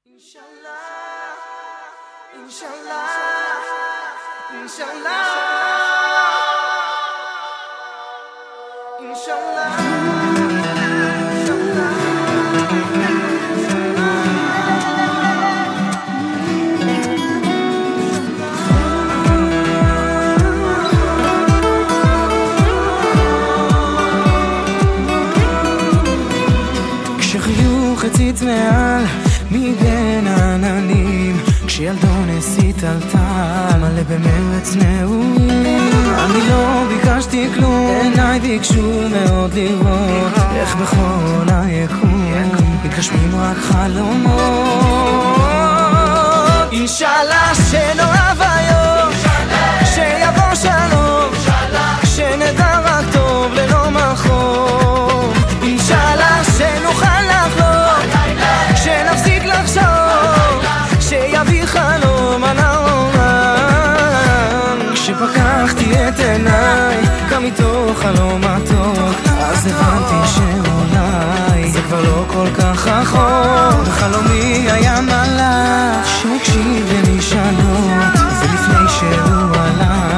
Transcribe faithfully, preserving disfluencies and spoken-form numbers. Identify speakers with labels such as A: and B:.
A: Inshallah, Inshallah, Inshallah, Inshallah,
B: כשחיוך הציץ מעל מבין העננים, כשילדו נסית על טל מלא במרץ נאומים. אני לא ביקשתי כלום, עיניי ביקשו מאוד לראות איך בכל היקום מתגשמים רק חלומות. אינשאללה שנאהב היום, שיבוא שלום, שנדע רק טוב ללא מחור. אינשאללה שנוכל לחלום, שנפסיק לחשוב, שיביא חלום על העולם. כשפקחתי את עיניי גם מתוך חלום מתוק, אז הבנתי שאולי זה כבר לא כל כך רחוק. בחלומי היה מלאך שהקשיב למשאלות, ולפני שהוא עלה